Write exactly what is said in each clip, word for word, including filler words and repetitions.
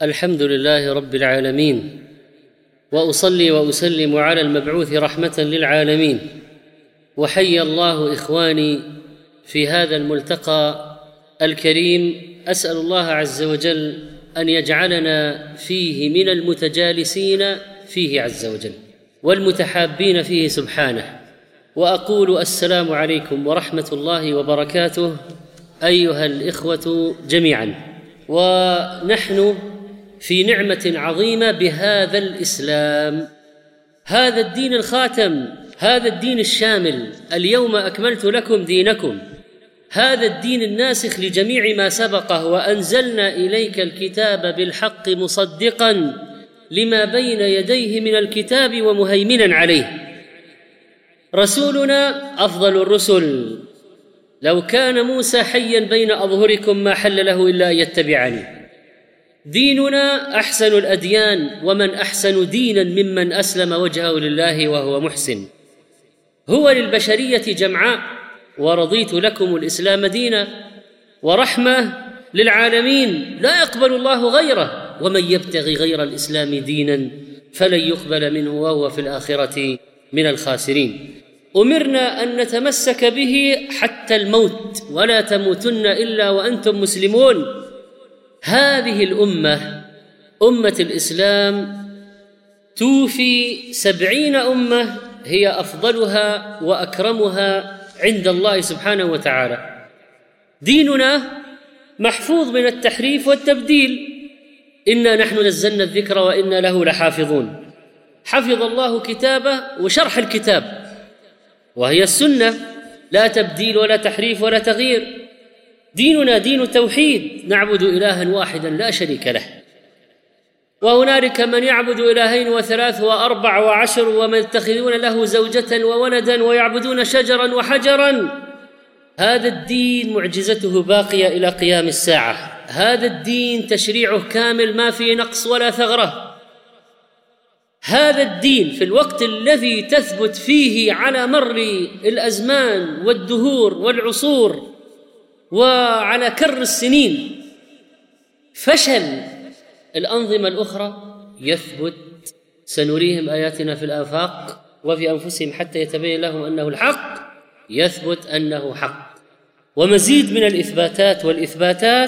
الحمد لله رب العالمين، وأصلي وأسلم على المبعوث رحمة للعالمين. وحيا الله إخواني في هذا الملتقى الكريم. أسأل الله عز وجل أن يجعلنا فيه من المتجالسين فيه عز وجل والمتحابين فيه سبحانه. وأقول السلام عليكم ورحمة الله وبركاته أيها الإخوة جميعا. ونحن في نعمة عظيمة بهذا الإسلام، هذا الدين الخاتم، هذا الدين الشامل. اليوم أكملت لكم دينكم، هذا الدين الناسخ لجميع ما سبقه. وأنزلنا إليك الكتاب بالحق مصدقا لما بين يديه من الكتاب ومهيمنا عليه. رسولنا أفضل الرسل. لو كان موسى حيا بين أظهركم ما حل له إلا أن يتبعني. ديننا أحسن الأديان، ومن أحسن دينا ممن أسلم وجهه لله وهو محسن. هو للبشرية جمعاء، ورضيت لكم الإسلام دينا، ورحمة للعالمين لا يقبل الله غيره. ومن يبتغي غير الإسلام دينا فلن يقبل منه وهو في الآخرة من الخاسرين. أمرنا أن نتمسك به حتى الموت، ولا تموتن إلا وأنتم مسلمون. هذه الأمة أمة الإسلام توفي سبعين أمة هي أفضلها وأكرمها عند الله سبحانه وتعالى. ديننا محفوظ من التحريف والتبديل. إنا نحن نزلنا الذكر وإنا له لحافظون. حفظ الله كتابه وشرح الكتاب، وهي السنة، لا تبديل ولا تحريف ولا تغيير. ديننا دين توحيد، نعبد إلها واحدا لا شريك له. وهنالك من يعبد إلهين وثلاث وأربع وعشر، ومن يتخذون له زوجة وولدا ويعبدون شجرا وحجرا. هذا الدين معجزته باقية إلى قيام الساعة. هذا الدين تشريعه كامل، ما فيه نقص ولا ثغرة. هذا الدين في الوقت الذي تثبت فيه على مر الأزمان والدهور والعصور وعلى كر السنين فشل الأنظمة الأخرى، يثبت. سنريهم آياتنا في الآفاق وفي أنفسهم حتى يتبين لهم أنه الحق. يثبت أنه حق، ومزيد من الإثباتات والإثباتات.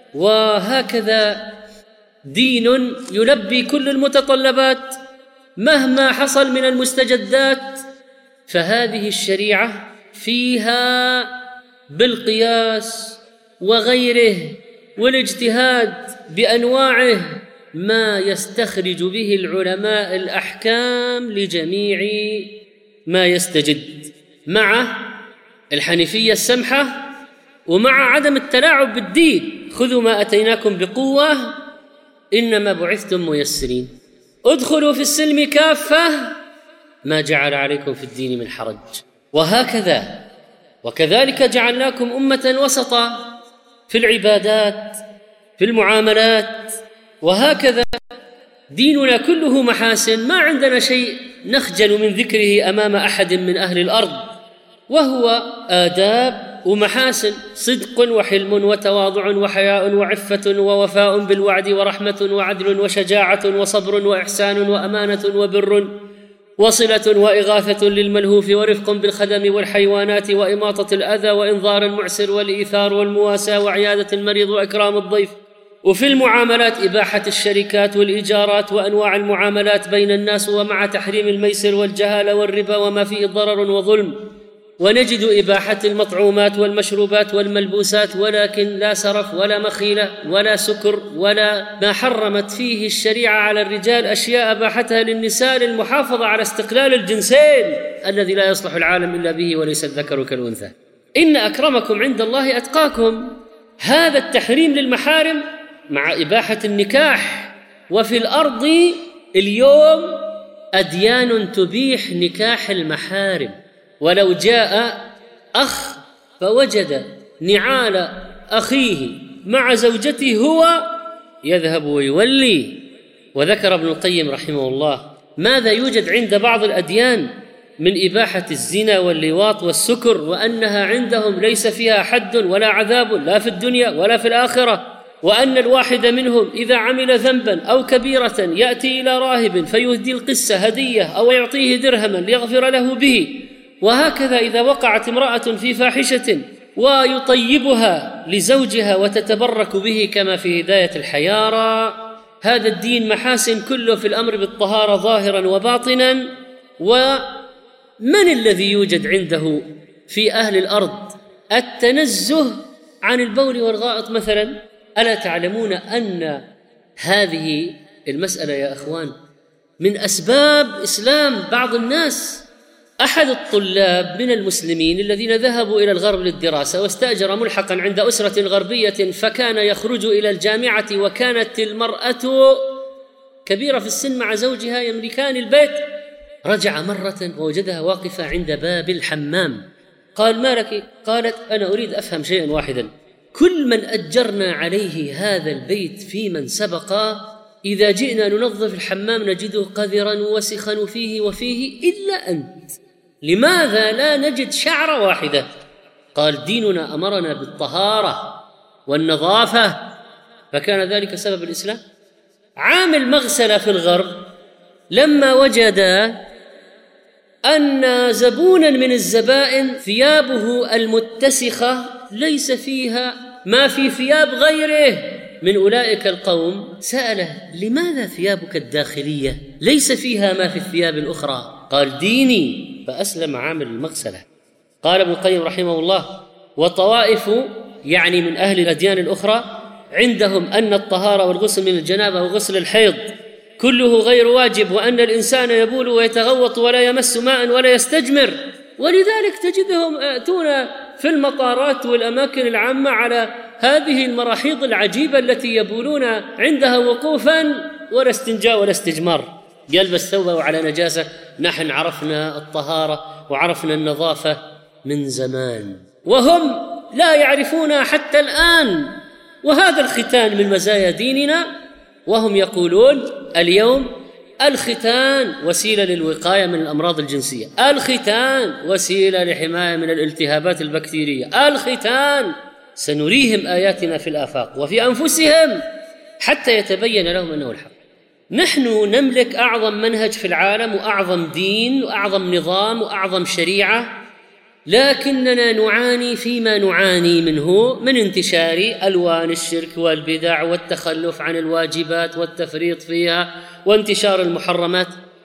وهكذا دين يلبي كل المتطلبات مهما حصل من المستجدات. فهذه الشريعة فيها بالقياس وغيره والاجتهاد بأنواعه ما يستخرج به العلماء الأحكام لجميع ما يستجد، مع الحنيفية السمحة ومع عدم التلاعب بالدين. خذوا ما أتيناكم بقوة إنما بعثتم ميسرين. ادخلوا في السلم كافة، ما جعل عليكم في الدين من حرج. وهكذا وكذلك جعلناكم أمة وسطا في العبادات، في المعاملات. وهكذا ديننا كله محاسن، ما عندنا شيء نخجل من ذكره أمام أحد من أهل الأرض، وهو آداب ومحاسن، صدق وحلم وتواضع وحياء وعفة ووفاء بالوعد ورحمة وعدل وشجاعة وصبر وإحسان وأمانة وبر وصلة وإغاثة للملهوف ورفق بالخدم والحيوانات وإماطة الأذى وإنظار المعسر والإيثار والمواساة وعيادة المريض وإكرام الضيف. وفي المعاملات إباحة الشركات والإيجارات وأنواع المعاملات بين الناس، ومع تحريم الميسر والجهالة والربا وما فيه ضرر وظلم. ونجد إباحة المطعومات والمشروبات والملبوسات، ولكن لا سرف ولا مخيلة ولا سكر ولا ما حرمت فيه الشريعة على الرجال أشياء أباحتها للنساء للمحافظة على استقلال الجنسين الذي لا يصلح العالم إلا به، وليس الذكر كالأنثى. إن أكرمكم عند الله أتقاكم. هذا التحريم للمحارم مع إباحة النكاح. وفي الأرض اليوم أديان تبيح نكاح المحارم. ولو جاء أخ فوجد نعال أخيه مع زوجته هو يذهب ويولي. وذكر ابن القيم رحمه الله ماذا يوجد عند بعض الأديان من إباحة الزنا واللواط والسكر، وأنها عندهم ليس فيها حد ولا عذاب لا في الدنيا ولا في الآخرة. وأن الواحد منهم إذا عمل ذنبا أو كبيرة يأتي إلى راهب فيهدي القسة هدية أو يعطيه درهما ليغفر له به. وهكذا إذا وقعت امرأة في فاحشة ويطيبها لزوجها وتتبرك به كما في هداية الحيارى. هذا الدين محاسن كله في الأمر بالطهارة ظاهرا وباطنا. ومن الذي يوجد عنده في أهل الأرض التنزه عن البول والغائط مثلا؟ ألا تعلمون أن هذه المسألة يا أخوان من أسباب إسلام بعض الناس؟ أحد الطلاب من المسلمين الذين ذهبوا إلى الغرب للدراسة واستأجر ملحقا عند أسرة غربية، فكان يخرج إلى الجامعة وكانت المرأة كبيرة في السن مع زوجها يملكان البيت. رجع مرة ووجدها واقفة عند باب الحمام. قال: ما لك؟ قالت: أنا أريد أفهم شيئا واحدا، كل من أجرنا عليه هذا البيت في من سبق إذا جئنا ننظف الحمام نجده قذرا وسخا فيه وفيه إلا أنت، لماذا لا نجد شعرة واحدة؟ قال: ديننا أمرنا بالطهارة والنظافة، فكان ذلك سبب الإسلام. عامل مغسلة في الغرب لما وجد أن زبونا من الزبائن ثيابه المتسخة ليس فيها ما في ثياب غيره من أولئك القوم، سأله: لماذا ثيابك الداخلية ليس فيها ما في الثياب الأخرى؟ قال: ديني. فأسلم عامل المغسلة. قال ابن القيم رحمه الله: وطوائف يعني من أهل الأديان الأخرى عندهم أن الطهارة والغسل من الجنابة وغسل الحيض كله غير واجب، وأن الإنسان يبول ويتغوط ولا يمس ماء ولا يستجمر، ولذلك تجدهم يأتون في المطارات والأماكن العامة على هذه المراحيض العجيبة التي يبولون عندها وقوفا ولا استنجاء ولا استجمار، يلبس ثوبه على نجاسة. نحن عرفنا الطهارة وعرفنا النظافة من زمان، وهم لا يعرفون حتى الآن. وهذا الختان من مزايا ديننا، وهم يقولون اليوم الختان وسيلة للوقاية من الأمراض الجنسية، الختان وسيلة لحماية من الالتهابات البكتيرية، الختان. سنريهم آياتنا في الآفاق وفي أنفسهم حتى يتبين لهم أنه الحق. نحن نملك أعظم منهج في العالم وأعظم دين وأعظم نظام وأعظم شريعة، لكننا نعاني فيما نعاني منه من انتشار ألوان الشرك والبدع والتخلف عن الواجبات والتفريط فيها وانتشار المحرمات.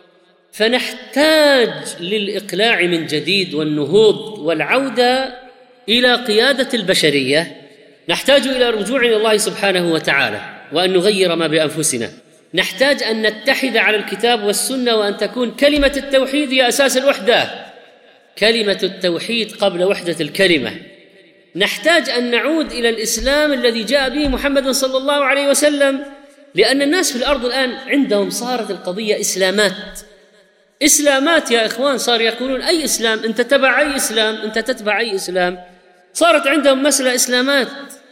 فنحتاج للإقلاع من جديد والنهوض والعودة إلى قيادة البشرية. نحتاج إلى الرجوع إلى الله سبحانه وتعالى وأن نغير ما بأنفسنا. نحتاج أن نتحد على الكتاب والسنة، وأن تكون كلمة التوحيد هي أساس الوحدة، كلمة التوحيد قبل وحدة الكلمة. نحتاج أن نعود إلى الإسلام الذي جاء به محمد صلى الله عليه وسلم، لأن الناس في الأرض الآن عندهم صارت القضية إسلامات إسلامات يا إخوان. صار يقولون أي إسلام؟ أنت تتبع أي إسلام؟ أنت تتبع أي إسلام؟ صارت عندهم مسألة إسلامات.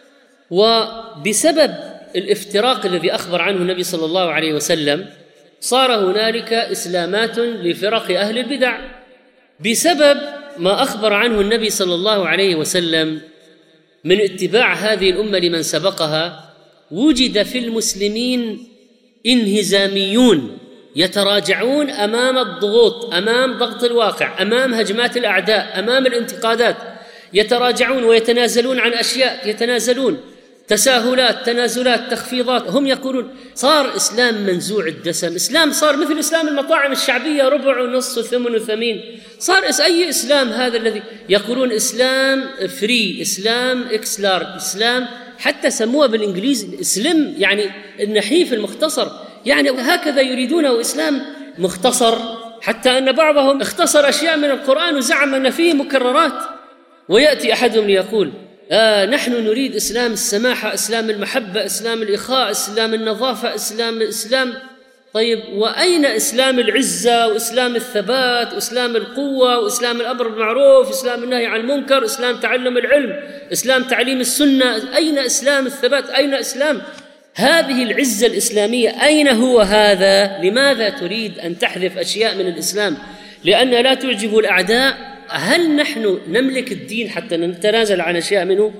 وبسبب الافتراق الذي أخبر عنه النبي صلى الله عليه وسلم صار هنالك إسلامات لفرق أهل البدع، بسبب ما أخبر عنه النبي صلى الله عليه وسلم من اتباع هذه الأمة لمن سبقها. وجد في المسلمين انهزاميون يتراجعون أمام الضغوط، أمام ضغط الواقع، أمام هجمات الأعداء، أمام الانتقادات، يتراجعون ويتنازلون عن أشياء، يتنازلون تساهلات، تنازلات، تخفيضات. هم يقولون صار إسلام منزوع الدسم، إسلام صار مثل إسلام المطاعم الشعبية، ربع ونص وثمن وثمين. صار أي إسلام هذا الذي يقولون إسلام فري، إسلام إكسلار، إسلام حتى سموها بالإنجليزي إسلام، يعني النحيف المختصر، يعني هكذا يريدونه إسلام مختصر، حتى أن بعضهم اختصر أشياء من القرآن وزعم أن فيه مكررات. ويأتي أحدهم ليقول آه نحن نريد إسلام السماحة، إسلام المحبة، إسلام الإخاء، إسلام النظافة، إسلام إسلام طيب وأين إسلام العزة وإسلام الثبات وإسلام القوة وإسلام الأمر بالمعروف، إسلام النهي عن المنكر، إسلام تعلم العلم، إسلام تعليم السنة؟ أين إسلام الثبات؟ أين إسلام هذه العزة الإسلامية؟ أين هو هذا؟ لماذا تريد أن تحذف أشياء من الإسلام لأن لا تعجب الأعداء؟ هل نحن نملك الدين حتى نتنازل عن أشياء منه؟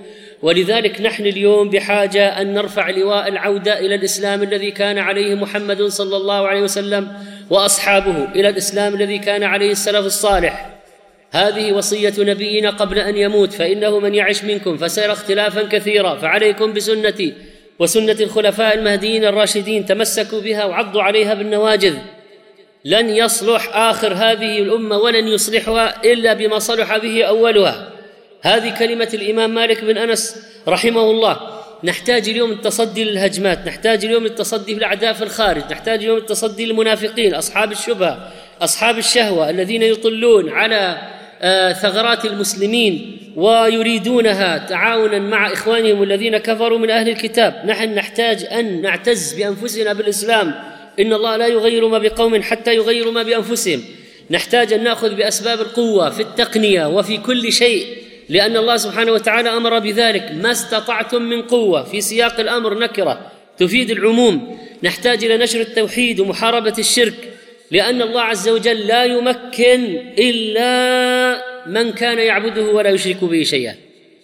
ولذلك نحن اليوم بحاجة أن نرفع لواء العودة إلى الإسلام الذي كان عليه محمد صلى الله عليه وسلم وأصحابه، إلى الإسلام الذي كان عليه السلف الصالح. هذه وصية نبينا قبل أن يموت: فإنه من يعش منكم فسيرى اختلافا كثيرا فعليكم بسنتي وسنة الخلفاء المهديين الراشدين، تمسكوا بها وعضوا عليها بالنواجذ. لن يصلح آخر هذه الأمة ولن يصلحها إلا بما صلح به أولها. هذه كلمة الإمام مالك بن أنس رحمه الله. نحتاج اليوم التصدي للهجمات، نحتاج اليوم التصدي للأعداء في الخارج، نحتاج اليوم التصدي للمنافقين أصحاب الشبهة أصحاب الشهوة الذين يطلون على ثغرات المسلمين ويريدونها تعاونا مع إخوانهم الذين كفروا من أهل الكتاب. نحن نحتاج أن نعتز بأنفسنا بالإسلام، إن الله لا يغير ما بقوم حتى يغيروا ما بأنفسهم. نحتاج أن نأخذ بأسباب القوة في التقنية وفي كل شيء، لأن الله سبحانه وتعالى أمر بذلك: ما استطعتم من قوة، في سياق الأمر نكرة تفيد العموم. نحتاج إلى نشر التوحيد ومحاربة الشرك، لأن الله عز وجل لا يمكن إلا من كان يعبده ولا يشرك به شيئا.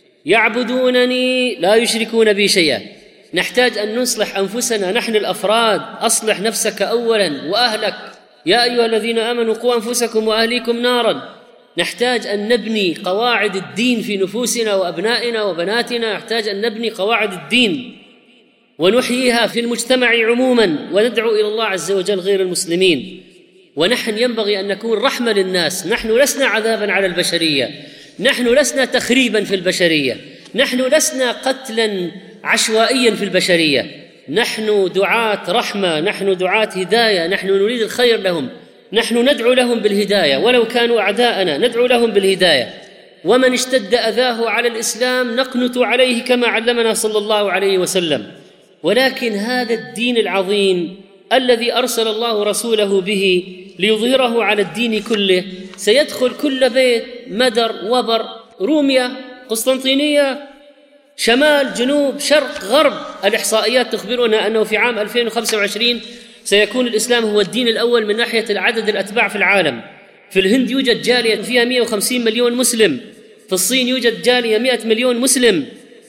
يعبدونني لا يشركون بي شيئا. نحتاج أن نصلح أنفسنا نحن الأفراد. أصلح نفسك أولا وأهلك، يا أيها الذين آمنوا قوا أنفسكم وأهليكم نارا. نحتاج أن نبني قواعد الدين في نفوسنا وأبنائنا وبناتنا. نحتاج أن نبني قواعد الدين ونحييها في المجتمع عموما، وندعو إلى الله عز وجل غير المسلمين. ونحن ينبغي أن نكون رحمة للناس. نحن لسنا عذابا على البشرية، نحن لسنا تخريبا في البشرية، نحن لسنا قتلا عشوائيا في البشرية. نحن دعاة رحمة، نحن دعاة هداية، نحن نريد الخير لهم، نحن ندعو لهم بالهداية ولو كانوا أعداءنا، ندعو لهم بالهداية. ومن اشتد أذاه على الإسلام نقنت عليه كما علمنا صلى الله عليه وسلم. ولكن هذا الدين العظيم الذي أرسل الله رسوله به ليظهره على الدين كله سيدخل كل بيت، مدر، وبر، روميا، قسطنطينية، شمال، جنوب، شرق، غرب. الإحصائيات تخبرنا أنه في عام ألفين وخمسة وعشرين سيكون الإسلام هو الدين الأول من ناحية العدد الأتباع في العالم. في الهند يوجد جالية فيها مئة وخمسين مليون مسلم، في الصين يوجد جالية مئة مليون مسلم،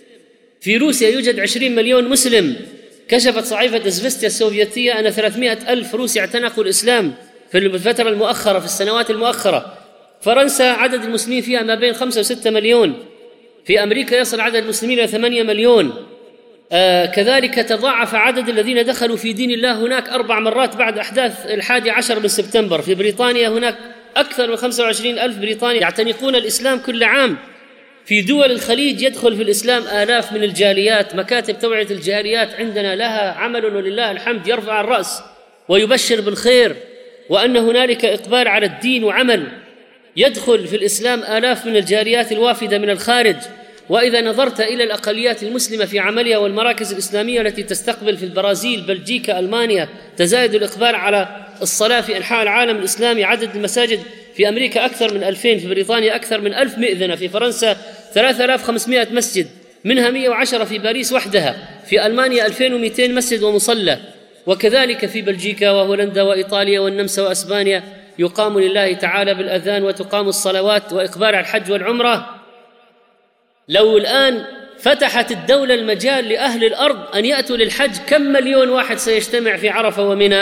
في روسيا يوجد عشرين مليون مسلم. كشفت صحيفة إزفستيا السوفيتية أن ثلاثمئة ألف روسي اعتنقوا الإسلام في الفترة المؤخرة، في السنوات المؤخرة. فرنسا عدد المسلمين فيها ما بين خمسة وستة مليون، في أمريكا يصل عدد المسلمين إلى ثمانية مليون. آه كذلك تضاعف عدد الذين دخلوا في دين الله هناك أربع مرات بعد أحداث الحادي عشر من سبتمبر. في بريطانيا هناك أكثر من خمسة وعشرين ألف بريطاني يعتنقون الإسلام كل عام. في دول الخليج يدخل في الإسلام آلاف من الجاليات. مكاتب توعية الجاليات عندنا لها عمل ولله الحمد يرفع الرأس ويبشر بالخير، وأن هنالك إقبال على الدين وعمل. يدخل في الإسلام آلاف من الجاليات الوافدة من الخارج. وإذا نظرت إلى الأقليات المسلمة في عملها والمراكز الإسلامية التي تستقبل في البرازيل، بلجيكا، ألمانيا، تزايد الإقبال على الصلاة في أنحاء العالم الإسلامي. عدد المساجد في أمريكا أكثر من ألفين، في بريطانيا أكثر من ألف مئذنة، في فرنسا ثلاثة آلاف وخمسمئة مسجد، منها مئة وعشرة في باريس وحدها، في ألمانيا ألفين ومئتين مسجد ومصلى. وكذلك في بلجيكا وهولندا وإيطاليا والنمسا وأسبانيا يقام لله تعالى بالأذان وتقام الصلوات وإقبال على الحج والعمرة. لو الآن فتحت الدولة المجال لأهل الأرض أن يأتوا للحج، كم مليون واحد سيجتمع في عرفة ومنى؟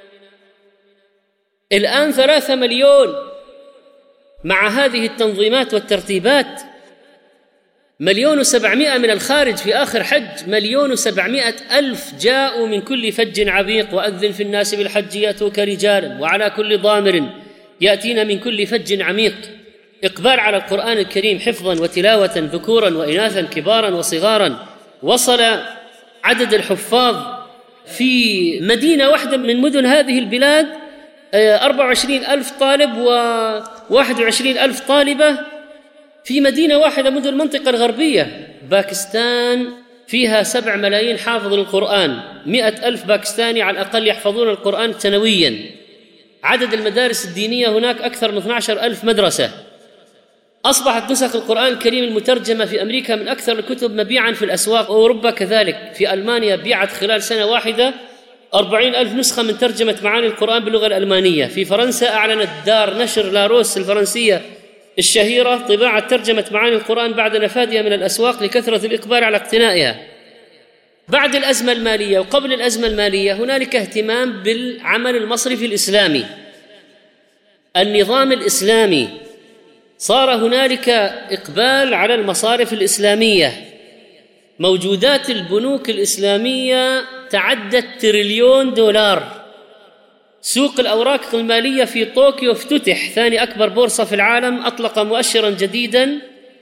الآن ثلاثة مليون. مع هذه التنظيمات والترتيبات مليون وسبعمائة من الخارج. في آخر حج مليون وسبعمائة ألف جاءوا من كل فج عميق. وأذن في الناس بالحج يأتوك رجالا وعلى كل ضامر يأتين من كل فج عميق. إقبال على القرآن الكريم حفظا وتلاوة، ذكورا وإناثا، كبارا وصغارا. وصل عدد الحفاظ في مدينة واحدة من مدن هذه البلاد أربعة وعشرين ألف طالب وواحد وعشرين ألف طالبة في مدينة واحدة مدن المنطقة الغربية. باكستان فيها سبع ملايين حافظ للقرآن، مئة ألف باكستاني على الأقل يحفظون القرآن سنويا. عدد المدارس الدينية هناك أكثر من اثني عشر ألف مدرسة. أصبحت نسخ القرآن الكريم المترجمة في أمريكا من أكثر الكتب مبيعاً في الأسواق، أوروبا كذلك. في ألمانيا بيعت خلال سنة واحدة أربعين ألف نسخة من ترجمة معاني القرآن باللغة الألمانية. في فرنسا أعلنت دار نشر لاروس الفرنسية الشهيرة طباعة ترجمة معاني القرآن بعد نفاذها من الأسواق لكثرة الإقبال على اقتنائها. بعد الأزمة المالية وقبل الأزمة المالية هنالك اهتمام بالعمل المصرفي الإسلامي، النظام الإسلامي، صار هنالك إقبال على المصارف الإسلامية، موجودات البنوك الإسلامية تعدت تريليون دولار، سوق الأوراق المالية في طوكيو افتتح، ثاني أكبر بورصة في العالم، أطلق مؤشراً جديداً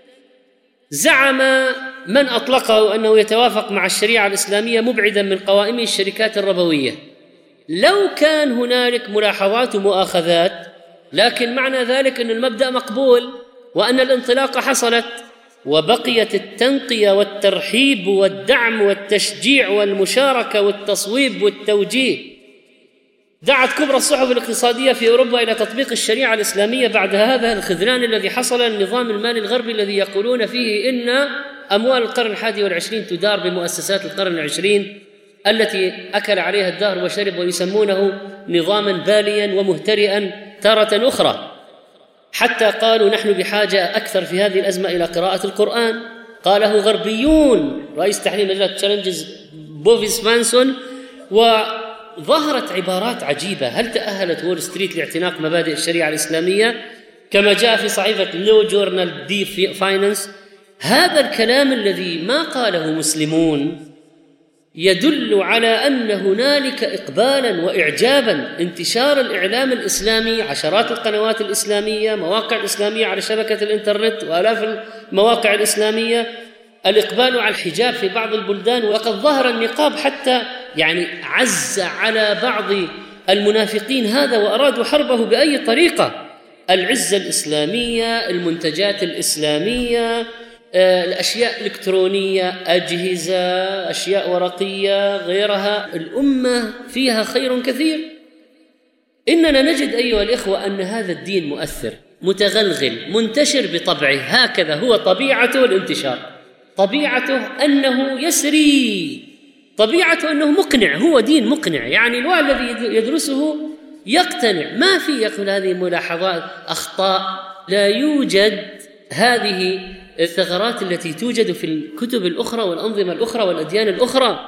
زعم من أطلقه أنه يتوافق مع الشريعة الإسلامية مبعداً من قوائمه الشركات الربوية. لو كان هنالك ملاحظات ومؤاخذات، لكن معنى ذلك أن المبدأ مقبول وأن الانطلاقة حصلت، وبقيت التنقية والترحيب والدعم والتشجيع والمشاركة والتصويب والتوجيه. دعت كبرى الصحف الاقتصادية في أوروبا إلى تطبيق الشريعة الإسلامية بعد هذا الخذلان الذي حصل للنظام المالي الغربي الذي يقولون فيه إن أموال القرن الحادي والعشرين تدار بمؤسسات القرن العشرين التي أكل عليها الدهر وشرب، ويسمونه نظاما باليا ومهترئا تارة أخرى، حتى قالوا نحن بحاجة أكثر في هذه الأزمة إلى قراءة القرآن. قاله غربيون، رئيس تحليل مجلة تشالنجز بوفيس مانسون، وظهرت عبارات عجيبة. هل تأهلت وول ستريت لاعتناق مبادئ الشريعة الإسلامية كما جاء في صحيفة لو جورنال دي فاينانس؟ هذا الكلام الذي ما قاله مسلمون يدل على أن هنالك إقبالاً وإعجاباً، انتشار الإعلام الإسلامي، عشرات القنوات الإسلامية، مواقع الإسلامية على شبكة الإنترنت وآلاف المواقع الإسلامية، الإقبال على الحجاب في بعض البلدان، وقد ظهر النقاب حتى يعني عز على بعض المنافقين هذا وأرادوا حربه بأي طريقة. العزة الإسلامية، المنتجات الإسلامية، الأشياء الإلكترونية، أجهزة، أشياء ورقية، غيرها، الأمة فيها خير كثير. إننا نجد أيها الإخوة أن هذا الدين مؤثر، متغلغل، منتشر بطبعه، هكذا هو طبيعته الانتشار، طبيعته أنه يسري، طبيعته أنه مقنع، هو دين مقنع، يعني الواحد الذي يدرسه يقتنع، ما في يقول هذه ملاحظات أخطاء، لا يوجد هذه الثغرات التي توجد في الكتب الأخرى والأنظمة الأخرى والأديان الأخرى.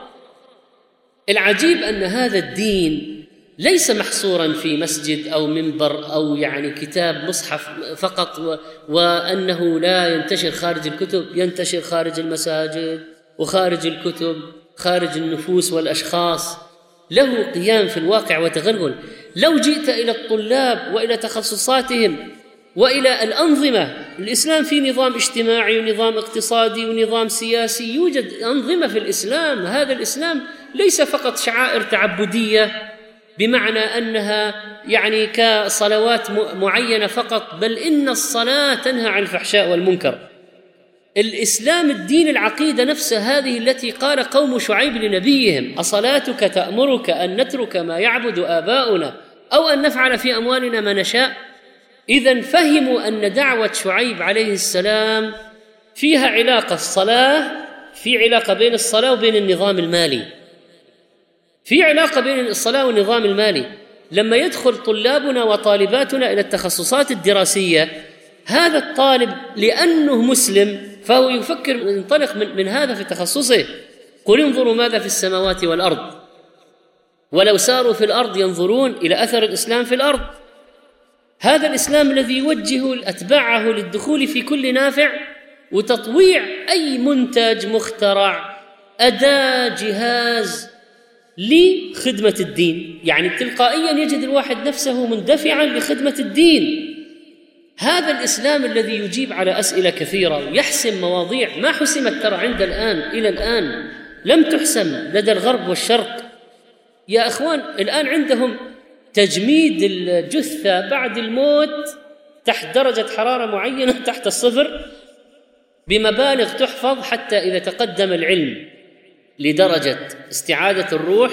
العجيب أن هذا الدين ليس محصوراً في مسجد أو منبر أو يعني كتاب مصحف فقط، وأنه لا ينتشر خارج الكتب، ينتشر خارج المساجد وخارج الكتب، خارج النفوس والأشخاص، له قيام في الواقع وتغلغل. لو جئت إلى الطلاب وإلى تخصصاتهم وإلى الأنظمة، الإسلام فيه نظام اجتماعي ونظام اقتصادي ونظام سياسي، يوجد أنظمة في الإسلام. هذا الإسلام ليس فقط شعائر تعبدية بمعنى أنها يعني كصلوات معينة فقط، بل إن الصلاة تنهى عن الفحشاء والمنكر. الإسلام الدين العقيدة نفسها هذه التي قال قوم شعيب لنبيهم: أصلاتك تأمرك أن نترك ما يعبد آباؤنا أو أن نفعل في أموالنا ما نشاء؟ إذن فهموا أن دعوة شعيب عليه السلام فيها علاقة، الصلاة في علاقة بين الصلاة وبين النظام المالي، في علاقة بين الصلاة والنظام المالي. لما يدخل طلابنا وطالباتنا إلى التخصصات الدراسية، هذا الطالب لأنه مسلم فهو يفكر ينطلق من, من هذا في تخصصه. قل انظروا ماذا في السماوات والأرض، ولو ساروا في الأرض ينظرون إلى أثر الإسلام في الأرض. هذا الإسلام الذي يوجه أتباعه للدخول في كل نافع وتطويع أي منتج مخترع، أداة، جهاز لخدمة الدين، يعني تلقائيا يجد الواحد نفسه مندفعا لخدمة الدين. هذا الإسلام الذي يجيب على أسئلة كثيرة ويحسم مواضيع ما حسمت ترى عند الآن إلى الآن لم تحسم لدى الغرب والشرق. يا أخوان، الآن عندهم تجميد الجثة بعد الموت تحت درجة حرارة معينة تحت الصفر بمبالغ تحفظ، حتى إذا تقدم العلم لدرجة استعادة الروح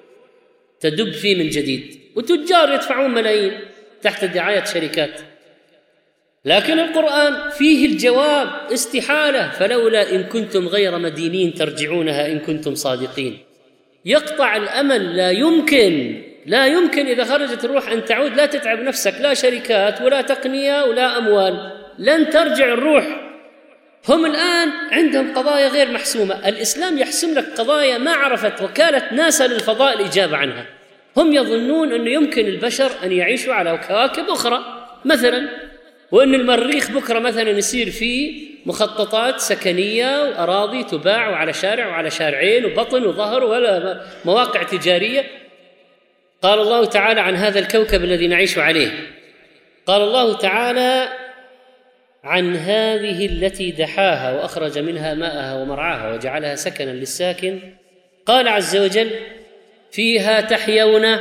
تدب فيه من جديد، وتجار يدفعون ملايين تحت دعاية شركات. لكن القرآن فيه الجواب: استحالة، فلولا إن كنتم غير مدينين ترجعونها إن كنتم صادقين. يقطع الأمل، لا يمكن لا يمكن إذا خرجت الروح أن تعود، لا تتعب نفسك، لا شركات ولا تقنية ولا أموال، لن ترجع الروح. هم الآن عندهم قضايا غير محسومة. الإسلام يحسم لك قضايا ما عرفت وكالة ناسا للفضاء الإجابة عنها. هم يظنون أنه يمكن البشر أن يعيشوا على كواكب أخرى مثلا، وأن المريخ بكرة مثلا يصير فيه مخططات سكنية وأراضي تباع وعلى شارع وعلى شارعين وبطن وظهر ولا مواقع تجارية. قال الله تعالى عن هذا الكوكب الذي نعيش عليه، قال الله تعالى عن هذه التي دحاها وأخرج منها ماءها ومرعاها وجعلها سكنا للساكن، قال عز وجل فيها تحيون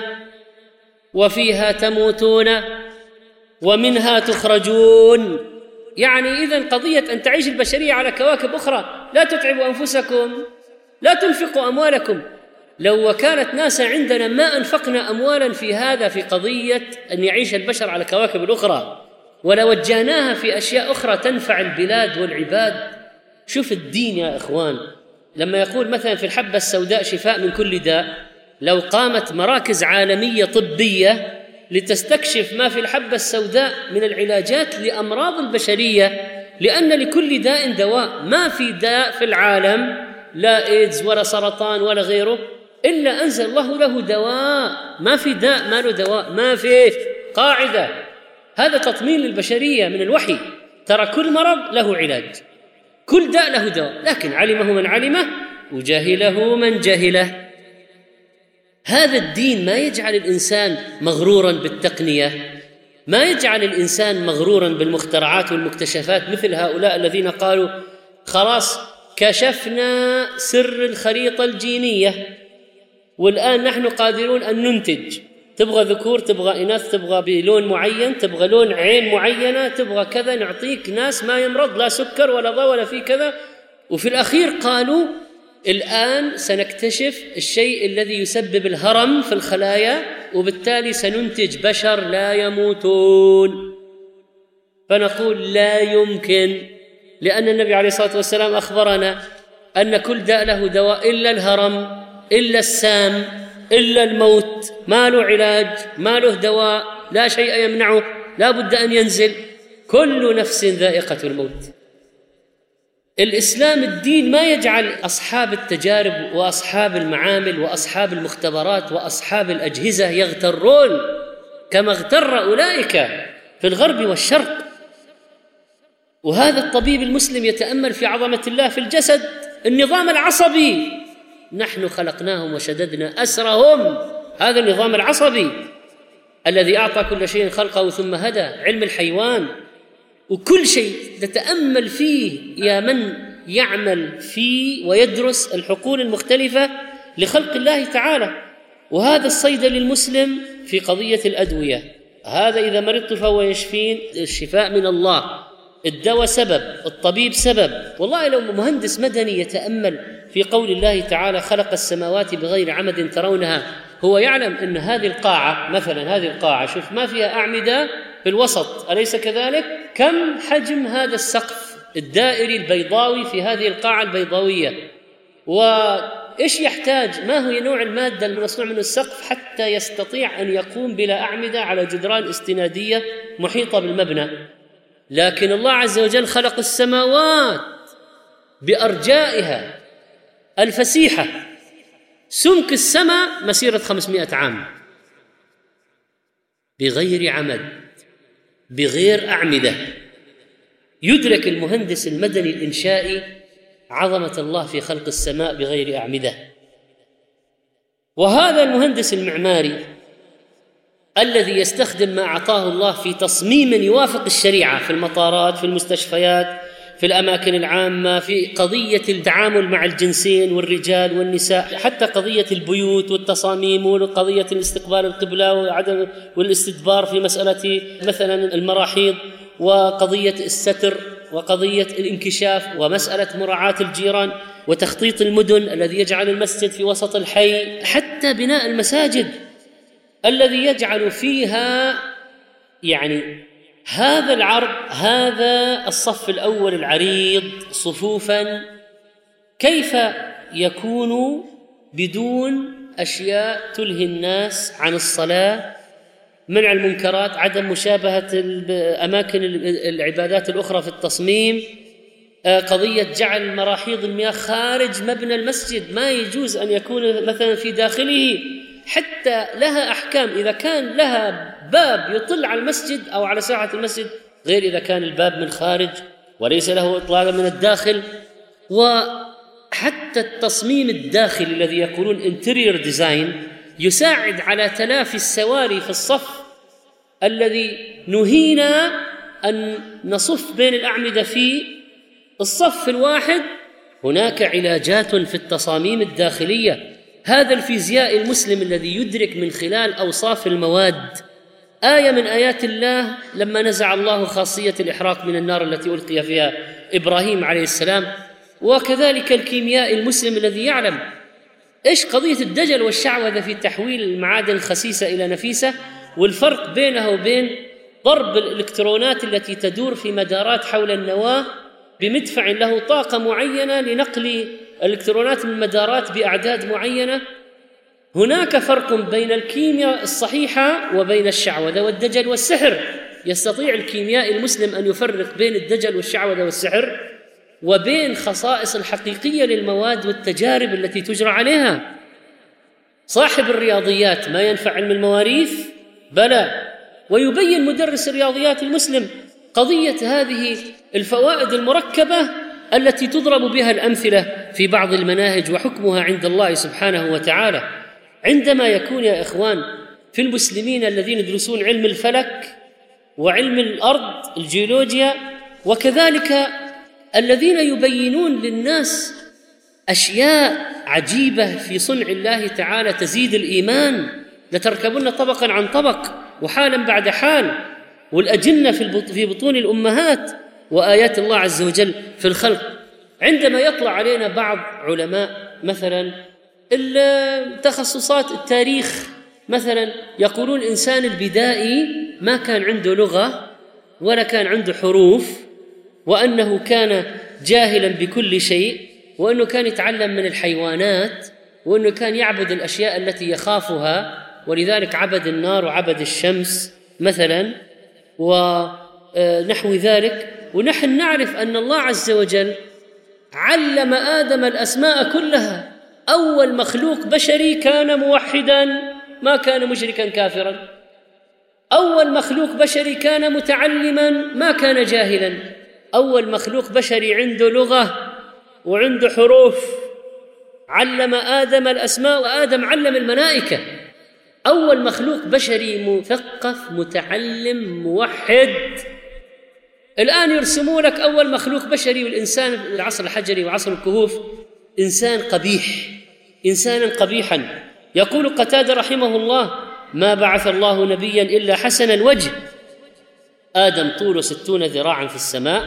وفيها تموتون ومنها تخرجون. يعني إذن قضية أن تعيش البشرية على كواكب أخرى، لا تتعبوا أنفسكم، لا تنفقوا أموالكم. لو وكالة ناسا عندنا ما أنفقنا أموالا في هذا، في قضية أن يعيش البشر على كواكب الأخرى، ولو وجهناها في أشياء أخرى تنفع البلاد والعباد. شوف الدين يا إخوان، لما يقول مثلا في الحبة السوداء شفاء من كل داء، لو قامت مراكز عالمية طبية لتستكشف ما في الحبة السوداء من العلاجات لأمراض البشرية، لأن لكل داء دواء، ما في داء في العالم لا إيدز ولا سرطان ولا غيره إلا أنزل الله له دواء. ما في داء ما له دواء، ما في قاعدة. هذا تطمين للبشرية من الوحي، ترى كل مرض له علاج، كل داء له دواء، لكن علمه من علمه وجهله من جهله. هذا الدين ما يجعل الإنسان مغرورا بالتقنية، ما يجعل الإنسان مغرورا بالمخترعات والمكتشفات مثل هؤلاء الذين قالوا خلاص كشفنا سر الخريطة الجينية والآن نحن قادرون أن ننتج. تبغى ذكور، تبغى إناث، تبغى بلون معين، تبغى لون عين معينة، تبغى كذا، نعطيك ناس ما يمرض لا سكر ولا ضوء ولا في كذا. وفي الأخير قالوا الآن سنكتشف الشيء الذي يسبب الهرم في الخلايا، وبالتالي سننتج بشر لا يموتون. فنقول لا يمكن، لأن النبي عليه الصلاة والسلام أخبرنا أن كل داء له دواء إلا الهرم، إلا السام، إلا الموت، ما له علاج، ما له دواء، لا شيء يمنعه، لا بد أن ينزل. كل نفس ذائقة الموت. الإسلام الدين ما يجعل أصحاب التجارب وأصحاب المعامل وأصحاب المختبرات وأصحاب الأجهزة يغترون كما اغتر أولئك في الغرب والشرق. وهذا الطبيب المسلم يتأمل في عظمة الله في الجسد. النظام العصبي نحن خلقناهم وشددنا أسرهم، هذا النظام العصبي الذي أعطى كل شيء خلقه ثم هدى، علم الحيوان وكل شيء نتأمل فيه يا من يعمل فيه ويدرس الحقول المختلفة لخلق الله تعالى. وهذا الصيدلي المسلم في قضية الأدوية، هذا إذا مرضت فهو يشفين، الشفاء من الله، الدواء سبب، الطبيب سبب. والله لو مهندس مدني يتأمل في قول الله تعالى خلق السماوات بغير عمد ترونها، هو يعلم أن هذه القاعة مثلا، هذه القاعة شوف ما فيها أعمدة في الوسط، أليس كذلك؟ كم حجم هذا السقف الدائري البيضاوي في هذه القاعة البيضاوية، وإيش يحتاج، ما هو نوع المادة المصنوع منه السقف حتى يستطيع أن يقوم بلا أعمدة على جدران استنادية محيطة بالمبنى. لكن الله عز وجل خلق السماوات بأرجائها الفسيحة، سمك السماء مسيرة خمسمائة عام بغير عمد، بغير أعمدة. يدرك المهندس المدني الإنشائي عظمة الله في خلق السماء بغير أعمدة. وهذا المهندس المعماري الذي يستخدم ما أعطاه الله في تصميم يوافق الشريعة في المطارات، في المستشفيات، في الأماكن العامة، في قضية التعامل مع الجنسين والرجال والنساء، حتى قضية البيوت والتصاميم وقضية الاستقبال القبلة وعدم والاستدبار في مسألة مثلا المراحيض، وقضية الستر، وقضية الانكشاف، ومسألة مراعاة الجيران، وتخطيط المدن الذي يجعل المسجد في وسط الحي، حتى بناء المساجد الذي يجعل فيها يعني هذا العرض، هذا الصف الأول العريض صفوفا، كيف يكون بدون أشياء تلهي الناس عن الصلاة منع المنكرات، عدم مشابهة أماكن العبادات الأخرى في التصميم، قضية جعل مراحيض المياه خارج مبنى المسجد، ما يجوز أن يكون مثلا في داخله، حتى لها أحكام إذا كان لها باب يطل على المسجد أو على ساحة المسجد، غير إذا كان الباب من خارج وليس له إطلاق من الداخل. وحتى التصميم الداخلي الذي يقولون interior design يساعد على تلافي السواري في الصف الذي نهينا أن نصف بين الأعمدة في الصف الواحد. هناك علاجات في التصاميم الداخلية. هذا الفيزيائي المسلم الذي يدرك من خلال أوصاف المواد آية من آيات الله لما نزع الله خاصية الإحراق من النار التي ألقي فيها إبراهيم عليه السلام، وكذلك الكيميائي المسلم الذي يعلم إيش قضية الدجل والشعوذة في تحويل المعادن الخسيسة إلى نفيسة، والفرق بينها وبين ضرب الإلكترونات التي تدور في مدارات حول النواة بمدفع له طاقة معينة لنقل الإلكترونات من مدارات بأعداد معينة. هناك فرق بين الكيمياء الصحيحة وبين الشعوذة والدجل والسحر. يستطيع الكيميائي المسلم أن يفرق بين الدجل والشعوذة والسحر وبين خصائص الحقيقية للمواد والتجارب التي تجرى عليها. صاحب الرياضيات ما ينفع علم المواريث؟ بلى. ويبين مدرس الرياضيات المسلم قضية هذه الفوائد المركبة التي تضرب بها الأمثلة في بعض المناهج وحكمها عند الله سبحانه وتعالى. عندما يكون يا إخوان في المسلمين الذين يدرسون علم الفلك وعلم الأرض الجيولوجيا، وكذلك الذين يبينون للناس أشياء عجيبة في صنع الله تعالى تزيد الإيمان، لتركبن طبقا عن طبق وحالا بعد حال، والأجنة في بطون الأمهات، وآيات الله عز وجل في الخلق. عندما يطلع علينا بعض علماء مثلا التخصصات التاريخ مثلا يقولون الإنسان البدائي ما كان عنده لغة ولا كان عنده حروف، وأنه كان جاهلا بكل شيء، وأنه كان يتعلم من الحيوانات، وأنه كان يعبد الأشياء التي يخافها، ولذلك عبد النار وعبد الشمس مثلا ونحو ذلك. ونحن نعرف أن الله عز وجل علم آدم الأسماء كلها. أول مخلوق بشري كان موحدا، ما كان مشركا كافرا. أول مخلوق بشري كان متعلما، ما كان جاهلا. أول مخلوق بشري عنده لغة وعنده حروف، علم آدم الأسماء وآدم علم الملائكة. أول مخلوق بشري مثقف متعلم موحد. الآن يرسموا لك أول مخلوق بشري والإنسان العصر الحجري وعصر الكهوف إنسان قبيح، إنسانا قبيحا. يقول قتادة رحمه الله: ما بعث الله نبيا إلا حسن الوجه. آدم طوله ستون ذراعا في السماء،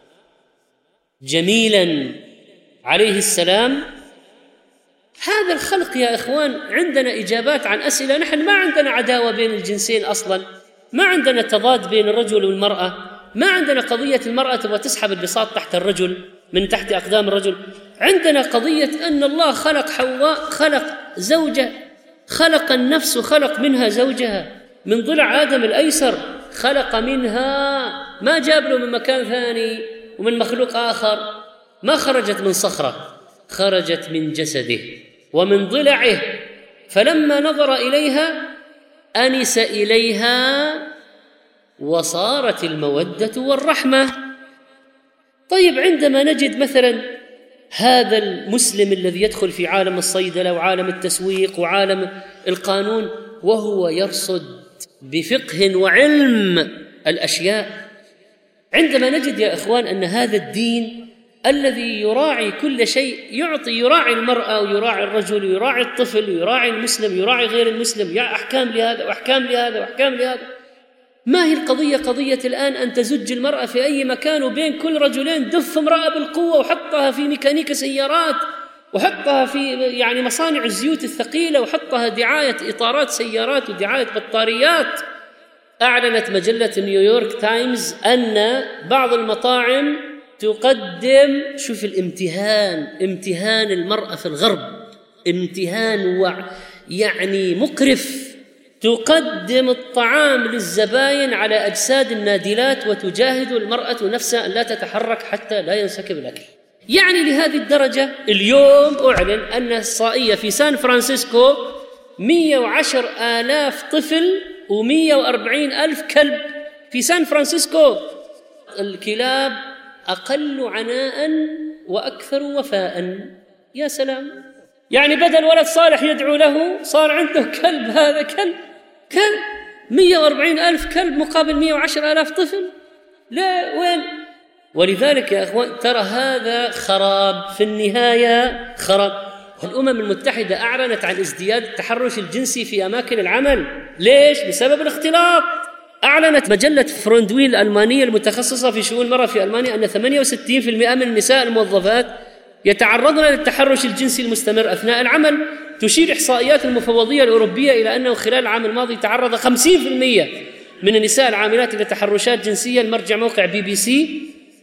جميلا عليه السلام. هذا الخلق يا إخوان عندنا إجابات عن أسئلة. نحن ما عندنا عداوة بين الجنسين أصلا، ما عندنا تضاد بين الرجل والمرأة، ما عندنا قضية المرأة تبغى تسحب البساط تحت الرجل من تحت أقدام الرجل. عندنا قضية أن الله خلق حواء، خلق زوجة، خلق النفس وخلق منها زوجها من ضلع آدم الأيسر، خلق منها، ما جاب له من مكان ثاني ومن مخلوق آخر. ما خرجت من صخرة، خرجت من جسده ومن ضلعه. فلما نظر إليها أنس إليها وصارت المودة والرحمة. طيب عندما نجد مثلا هذا المسلم الذي يدخل في عالم الصيدلة وعالم التسويق وعالم القانون وهو يرصد بفقه وعلم الأشياء، عندما نجد يا إخوان أن هذا الدين الذي يراعي كل شيء، يعطي يراعي المرأة ويراعي الرجل ويراعي الطفل ويراعي المسلم ويراعي غير المسلم، يا أحكام لهذا وأحكام لهذا وأحكام لهذا. ما هي القضية؟ قضية الآن أن تزج المرأة في أي مكان وبين كل رجلين دف امرأة بالقوة وحطها في ميكانيكا سيارات وحطها في يعني مصانع الزيوت الثقيلة وحطها دعاية إطارات سيارات ودعاية بطاريات. أعلنت مجلة نيويورك تايمز أن بعض المطاعم تقدم، شوف الامتهان، امتهان المرأة في الغرب، امتهان يعني مقرف تقدم الطعام للزباين على أجساد النادلات، وتجاهد المرأة نفسها أن لا تتحرك حتى لا ينسكب الأكل. يعني لهذه الدرجة اليوم أعلن أن الإحصائية في سان فرانسيسكو مئة وعشرة آلاف طفل ومئة وأربعين ألف كلب في سان فرانسيسكو. الكلاب أقل عناء وأكثر وفاء. يا سلام، يعني بدل ولد صالح يدعو له صار عنده كلب. هذا كلب كلب مئة وأربعين ألف كلب مقابل مئة وعشرة آلاف طفل. لا وين؟ ولذلك يا أخوان ترى هذا خراب في النهاية، خراب. الأمم المتحدة أعلنت عن ازدياد التحرش الجنسي في أماكن العمل. ليش؟ بسبب الاختلاط. أعلنت مجلة فروندويل الألمانية المتخصصة في شؤون المرأة في ألمانيا أن ثمانية وستين بالمئة من النساء الموظفات يتعرضن للتحرش الجنسي المستمر أثناء العمل. تشير إحصائيات المفوضية الأوروبية إلى أنه خلال العام الماضي تعرض خمسين بالمئة من النساء العاملات إلى تحرشات جنسية، المرجع موقع بي بي سي.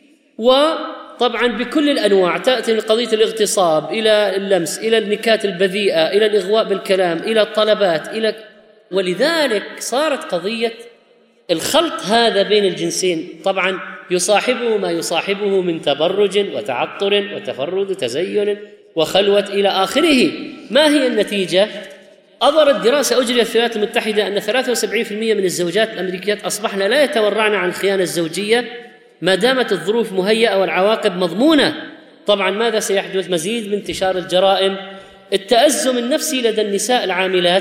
وطبعا بكل الأنواع، تأتي من قضية الاغتصاب إلى اللمس إلى النكات البذيئة إلى الإغواء بالكلام إلى الطلبات إلى. ولذلك صارت قضية الخلط هذا بين الجنسين طبعا يصاحبه ما يصاحبه من تبرج وتعطر وتفرد وتزين وخلوة إلى آخره. ما هي النتيجة؟ أظهرت دراسة أجريت في الولايات المتحدة أن ثلاثة وسبعين بالمئة من الزوجات الأمريكيات أصبحن لا يتورعن عن الخيانة الزوجية ما دامت الظروف مهيئة والعواقب مضمونة. طبعا ماذا سيحدث؟ مزيد من انتشار الجرائم، التأزم النفسي لدى النساء العاملات.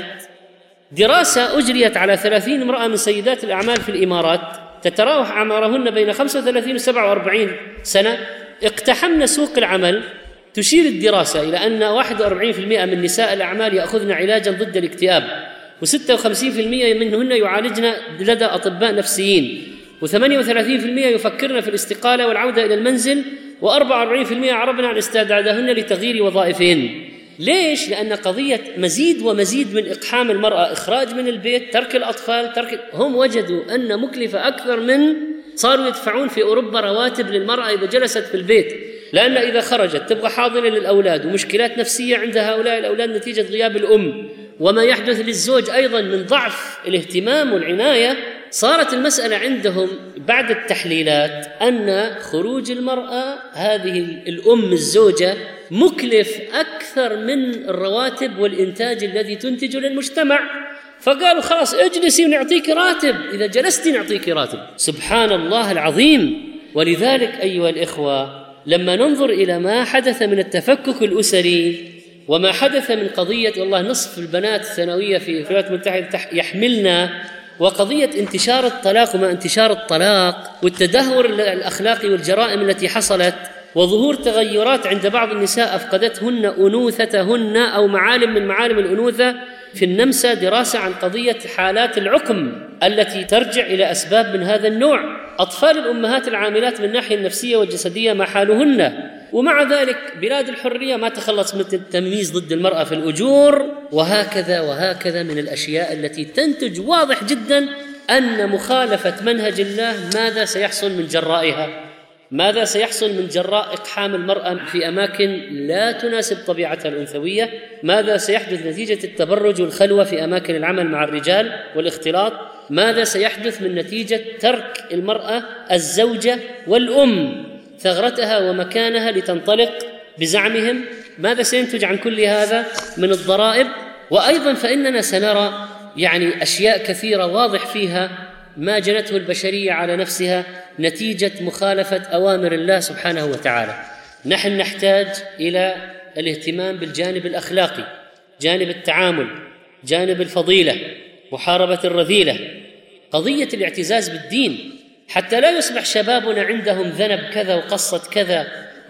دراسة أجريت على ثلاثين امرأة من سيدات الأعمال في الإمارات تتراوح أعمارهن بين خمسة وثلاثين وسبعة وأربعين سنة اقتحمن سوق العمل. تشير الدراسة إلى أن واحد وأربعين بالمئة من نساء الأعمال يأخذن علاجا ضد الاكتئاب، وستة وخمسين بالمئة منهن يعالجن لدى أطباء نفسيين، وثمانية وثلاثين بالمئة يفكرن في الاستقالة والعودة إلى المنزل، وأربعة وأربعين بالمئة عربن عن استعدادهن لتغيير وظائفهن. ليش؟ لأن قضية مزيد ومزيد من إقحام المرأة، إخراج من البيت، ترك الأطفال، ترك. هم وجدوا أن مكلفة أكثر من صاروا يدفعون في أوروبا رواتب للمرأة إذا جلست في البيت، لأن إذا خرجت تبقى حاضنة للأولاد، ومشكلات نفسية عند هؤلاء الأولاد نتيجة غياب الأم، وما يحدث للزوج أيضا من ضعف الاهتمام والعناية. صارت المسألة عندهم بعد التحليلات أن خروج المرأة هذه الأم الزوجة مكلف أكثر من الرواتب والإنتاج الذي تنتج للمجتمع. فقالوا خلاص اجلسي ونعطيك راتب، إذا جلستي نعطيك راتب. سبحان الله العظيم. ولذلك أيها الإخوة لما ننظر إلى ما حدث من التفكك الأسري وما حدث من قضية والله نصف البنات الثانوية في الولايات المتحدة يحملنا، وقضية انتشار الطلاق وما انتشار الطلاق والتدهور الأخلاقي والجرائم التي حصلت، وظهور تغيرات عند بعض النساء أفقدتهن أنوثتهن أو معالم من معالم الأنوثة. في النمسا دراسة عن قضية حالات العقم التي ترجع إلى أسباب من هذا النوع. أطفال الأمهات العاملات من الناحية النفسية والجسدية ما حالهن. ومع ذلك بلاد الحرية ما تخلص من التمييز ضد المرأة في الأجور، وهكذا وهكذا من الأشياء التي تنتج واضح جدا أن مخالفة منهج الله ماذا سيحصل من جرائها، ماذا سيحصل من جراء إقحام المرأة في أماكن لا تناسب طبيعتها الأنثوية، ماذا سيحدث نتيجة التبرج والخلوة في أماكن العمل مع الرجال والاختلاط، ماذا سيحدث من نتيجة ترك المرأة الزوجة والأم ثغرتها ومكانها لتنطلق بزعمهم، ماذا سينتج عن كل هذا من الضرائب. وأيضا فإننا سنرى يعني أشياء كثيرة واضح فيها ما جنته البشرية على نفسها نتيجة مخالفة أوامر الله سبحانه وتعالى. نحن نحتاج إلى الاهتمام بالجانب الأخلاقي، جانب التعامل، جانب الفضيلة، محاربة الرذيلة، قضية الاعتزاز بالدين، حتى لا يصبح شبابنا عندهم ذنب كذا وقصة كذا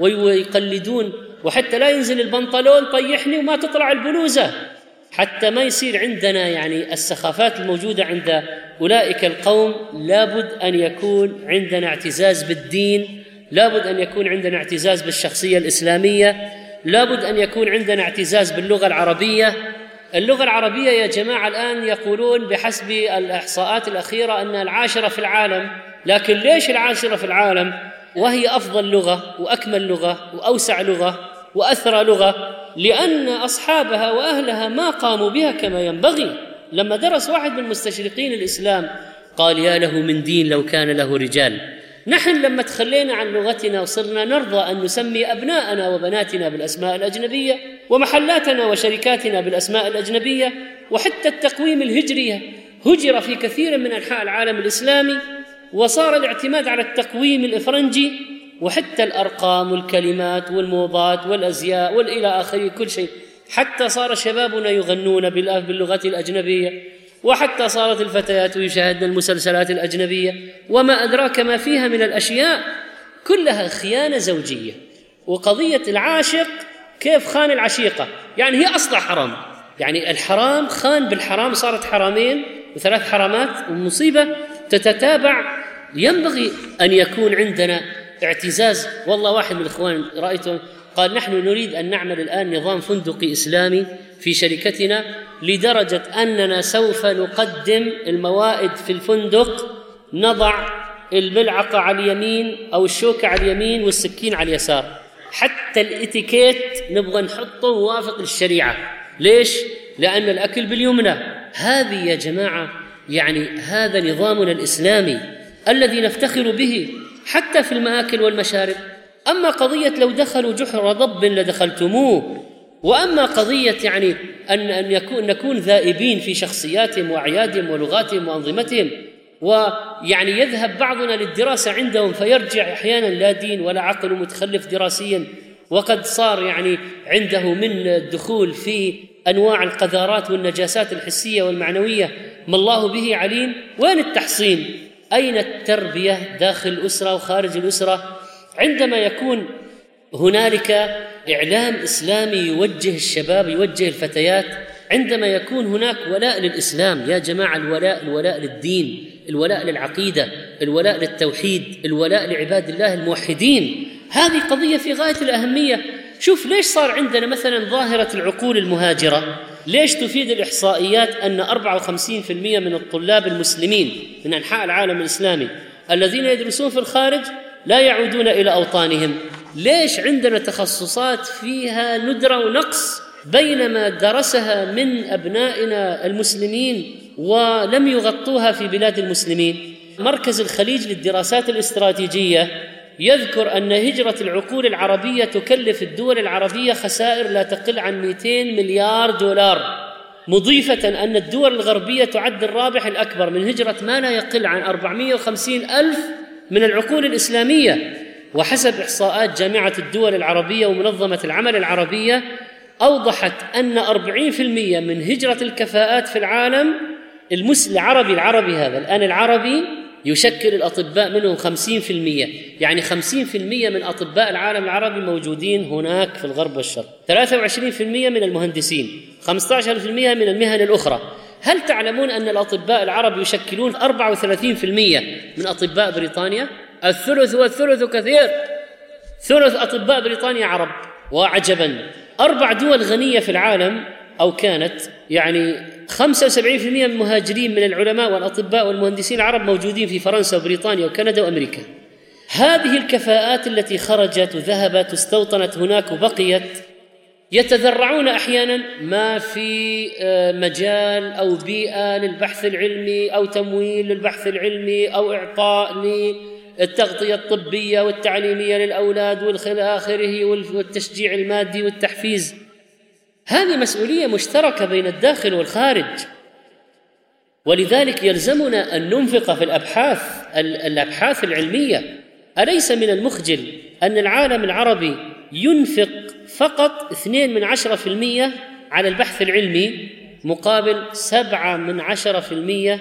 ويقلدون، وحتى لا ينزل البنطلون طيحني وما تطلع البلوزة، حتى ما يصير عندنا يعني السخافات الموجودة عند أولئك القوم. لابد أن يكون عندنا اعتزاز بالدين، لابد أن يكون عندنا اعتزاز بالشخصية الإسلامية، لابد أن يكون عندنا اعتزاز باللغة العربية. اللغة العربية يا جماعة الآن يقولون بحسب الإحصاءات الأخيرة أنها العاشرة في العالم، لكن ليش العاشرة في العالم وهي أفضل لغة وأكمل لغة وأوسع لغة وأثرى لغة؟ لأن أصحابها وأهلها ما قاموا بها كما ينبغي. لما درس واحد من مستشرقين الإسلام قال يا له من دين لو كان له رجال. نحن لما تخلينا عن لغتنا وصرنا نرضى أن نسمي أبناءنا وبناتنا بالأسماء الأجنبية، ومحلاتنا وشركاتنا بالأسماء الأجنبية، وحتى التقويم الهجري هجر في كثير من أنحاء العالم الإسلامي، وصار الاعتماد على التقويم الإفرنجي، وحتى الأرقام والكلمات والموضات والأزياء والإلى آخره كل شيء، حتى صار شبابنا يغنون باللغة الأجنبية، وحتى صارت الفتيات يشاهدن المسلسلات الأجنبية، وما أدراك ما فيها من الأشياء، كلها خيانة زوجية. وقضية العاشق كيف خان العشيقة، يعني هي أصلا حرام، يعني الحرام خان بالحرام، صارت حرامين وثلاث حرامات ومصيبة تتتابع. ينبغي أن يكون عندنا اعتزاز. والله واحد من الإخوان رأيته قال نحن نريد أن نعمل الآن نظام فندقي إسلامي في شركتنا، لدرجة أننا سوف نقدم الموائد في الفندق، نضع الملعقة على اليمين أو الشوكة على اليمين والسكين على اليسار، حتى الاتيكيت نبغى نحطه موافق للشريعة. ليش؟ لأن الأكل باليمنى. هذه يا جماعة يعني هذا نظامنا الإسلامي الذي نفتخر به حتى في المآكل والمشارب. أما قضية لو دخلوا جحر ضب لدخلتموه، وأما قضية يعني أن أن يكون نكون ذائبين في شخصياتهم وأعيادهم ولغاتهم وأنظمتهم، ويعني يذهب بعضنا للدراسة عندهم فيرجع أحيانا لا دين ولا عقل ومتخلف دراسيا، وقد صار يعني عنده من الدخول في أنواع القذارات والنجاسات الحسية والمعنوية ما الله به عليم. وين التحصين؟ أين التربية داخل الأسرة وخارج الأسرة؟ عندما يكون هنالك إعلام إسلامي يوجه الشباب يوجه الفتيات، عندما يكون هناك ولاء للإسلام يا جماعة، الولاء الولاء للدين، الولاء للعقيدة، الولاء للتوحيد، الولاء لعباد الله الموحدين، هذه قضية في غاية الأهمية. شوف ليش صار عندنا مثلا ظاهرة العقول المهاجرة، ليش تفيد الإحصائيات أن أربعة وخمسين بالمئة من الطلاب المسلمين من أنحاء العالم الإسلامي الذين يدرسون في الخارج لا يعودون إلى أوطانهم؟ ليش عندنا تخصصات فيها ندرة ونقص بينما درسها من أبنائنا المسلمين ولم يغطوها في بلاد المسلمين؟ مركز الخليج للدراسات الاستراتيجية يذكر أن هجرة العقول العربية تكلف الدول العربية خسائر لا تقل عن مئتين مليار دولار، مضيفة أن الدول الغربية تعد الرابح الأكبر من هجرة ما لا يقل عن أربعمئة وخمسين ألف من العقول الإسلامية. وحسب إحصاءات جامعة الدول العربية ومنظمة العمل العربية أوضحت أن أربعين بالمئة من هجرة الكفاءات في العالم المسلم العربي العربي هذا الآن العربي يشكل الأطباء منهم خمسين بالمئة، يعني خمسين بالمئة من أطباء العالم العربي موجودين هناك في الغرب والشرق، ثلاثة وعشرين بالمئة من المهندسين، خمسة عشر بالمئة من المهن الأخرى. هل تعلمون أن الأطباء العرب يشكلون أربعة وثلاثين بالمئة من أطباء بريطانيا؟ الثلث والثلث كثير، ثلث أطباء بريطانيا عرب. وعجبا أربع دول غنية في العالم أو كانت يعني خمسة وسبعين بالمئة من المهاجرين من العلماء والأطباء والمهندسين العرب موجودين في فرنسا وبريطانيا وكندا وأمريكا. هذه الكفاءات التي خرجت وذهبت واستوطنت هناك وبقيت يتذرعون أحيانا ما في مجال أو بيئة للبحث العلمي أو تمويل للبحث العلمي أو إعطاء للتغطية الطبية والتعليمية للأولاد والخل آخره والتشجيع المادي والتحفيز. هذه مسؤولية مشتركة بين الداخل والخارج، ولذلك يلزمنا أن ننفق في الأبحاث الأبحاث العلمية. أليس من المخجل أن العالم العربي ينفق فقط اثنين من عشرة في المئة على البحث العلمي مقابل سبعة من عشرة في المئة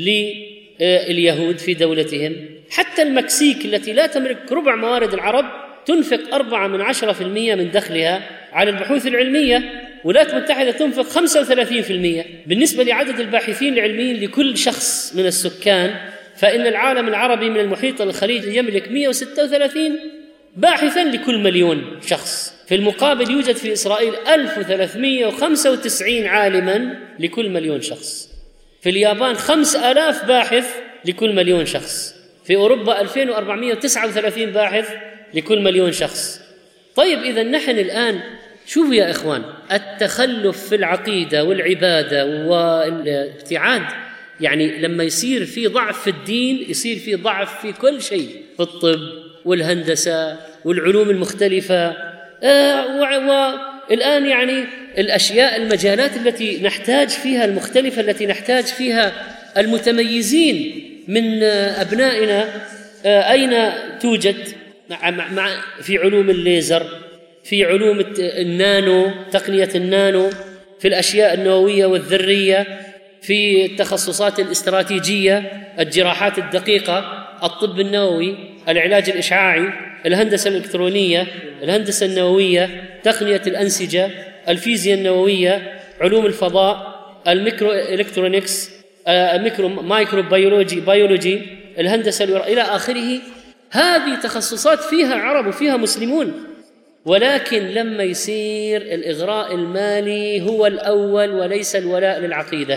لليهود في دولتهم؟ حتى المكسيك التي لا تملك ربع موارد العرب تنفق أربعة من عشرة في المئة من دخلها على البحوث العلمية، والولايات المتحدة تنفق خمسة وثلاثين بالمئة. بالنسبة لعدد الباحثين العلميين لكل شخص من السكان، فإن العالم العربي من المحيط الخليجي يملك مئة وستة وثلاثين باحثاً لكل مليون شخص، في المقابل يوجد في إسرائيل ألف وثلاثمئة وخمسة وتسعين عالماً لكل مليون شخص، في اليابان خمسة آلاف باحث لكل مليون شخص، في أوروبا ألفين وأربعمئة وتسعة وثلاثين باحث لكل مليون شخص. طيب إذا نحن الآن شوفوا يا إخوان، التخلف في العقيدة والعبادة والابتعاد، يعني لما يصير في ضعف في الدين يصير في ضعف في كل شيء، في الطب والهندسة والعلوم المختلفة. آه والآن يعني الأشياء المجالات التي نحتاج فيها المختلفة التي نحتاج فيها المتميزين من أبنائنا آه أين توجد؟ مع مع في علوم الليزر، في علوم النانو، تقنية النانو، في الأشياء النووية والذرية، في التخصصات الاستراتيجية، الجراحات الدقيقة، الطب النووي، العلاج الإشعاعي، الهندسة الإلكترونية، الهندسة النووية، تقنية الأنسجة، الفيزياء النووية، علوم الفضاء، الميكرو إلكترونيكس، الميكرو مايكرو بيولوجي بيولوجي الهندسة الور... إلى آخره. هذه تخصصات فيها عرب وفيها مسلمون، ولكن لما يصير الإغراء المالي هو الأول وليس الولاء للعقيدة،